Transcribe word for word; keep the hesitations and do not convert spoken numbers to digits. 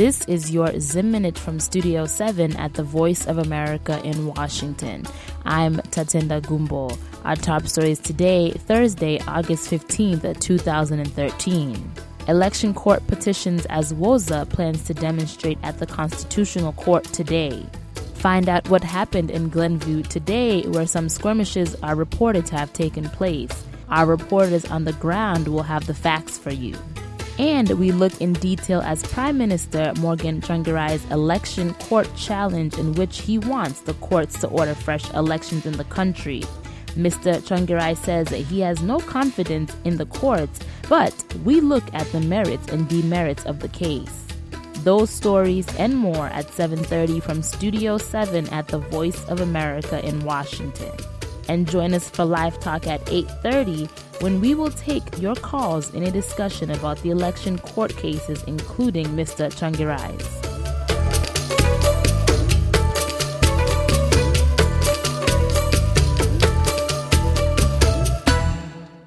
This is your Zim Minute from Studio seven at the Voice of America in Washington. I'm Tatenda Gumbo. Our top stories today, Thursday, August fifteenth, two thousand thirteen. Election court petitions as Woza plans to demonstrate at the Constitutional Court today. Find out what happened in Glenview today, where some skirmishes are reported to have taken place. Our reporters on the ground will have the facts for you. And we look in detail as Prime Minister Morgan Tsvangirai's election court challenge, in which he wants the courts to order fresh elections in the country. Mister Tsvangirai says that he has no confidence in the courts, but we look at the merits and demerits of the case. Those stories and more at seven thirty from Studio seven at the Voice of America in Washington. And join us for Live Talk at eight thirty, when we will take your calls in a discussion about the election court cases, including Mister Tsvangirai's.